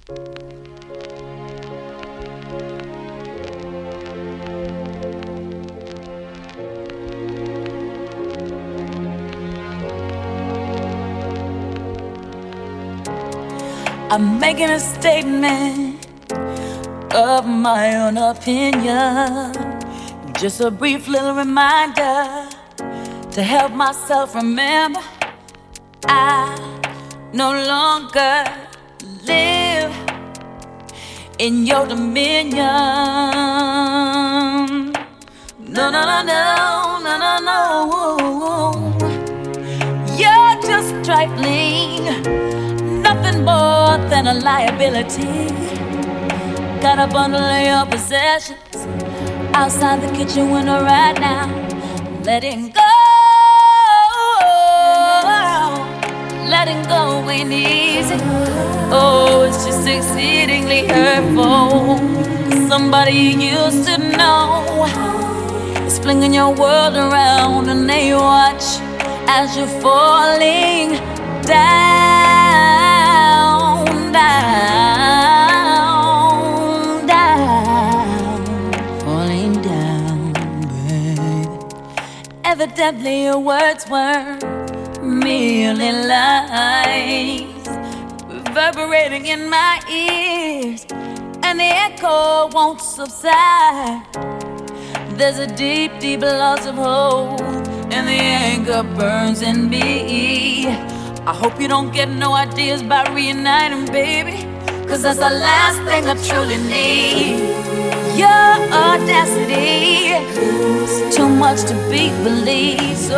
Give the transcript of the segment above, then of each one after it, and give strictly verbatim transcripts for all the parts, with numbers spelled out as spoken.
I'm making a statement of my own opinion. Just a brief little reminder to help myself remember I no longer live in your dominion. No, no, no, no, no, no, no. You're just trifling, nothing more than a liability. Got a bundle of your possessions outside the kitchen window right now. Letting go, letting go ain't easy. Oh, it's just exceedingly hurtful. Somebody you used to know is flinging your world around, and they watch as you're falling down, down, down, falling down, baby. Evidently your words were merely lies, reverberating in my ears, and the echo won't subside. There's a deep, deep loss of hope, and the anger burns in me. I hope you don't get no ideas about reuniting, baby, 'cause that's the last thing I truly need. Your audacity is too much to be believed. So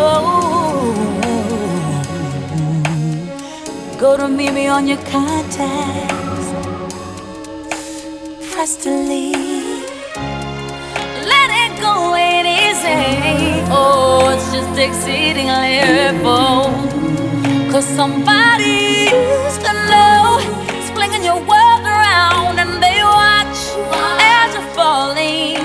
go to meet me on your contacts. Press delete. Let it go ain't easy. Oh, it's just exceedingly hurtful. 'Cause somebody used to know is flinging your world around, and they watch as you're falling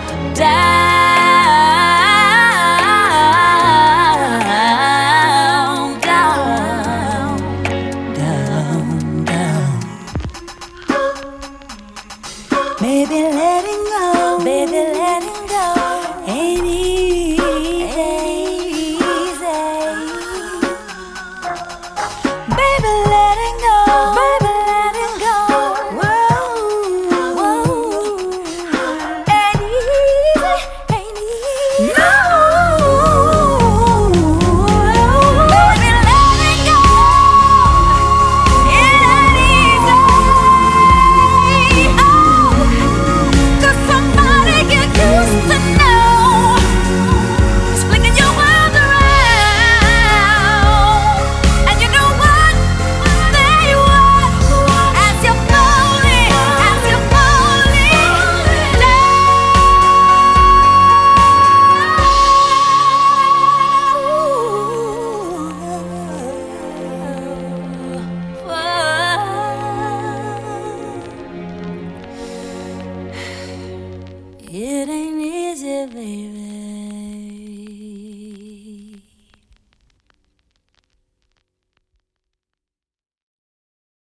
down, down, down, down. Baby, letting go, baby, letting go ain't easy. Baby, letting go, baby, letting go. Whoa, whoa. Ain't easy, ain't easy. No. Baby, letting go. It ain't easy. Oh, 'cause somebody get used to know is flinging your world around, and you know what? There you are, as you're falling, as you're falling down. It ain't easy, baby.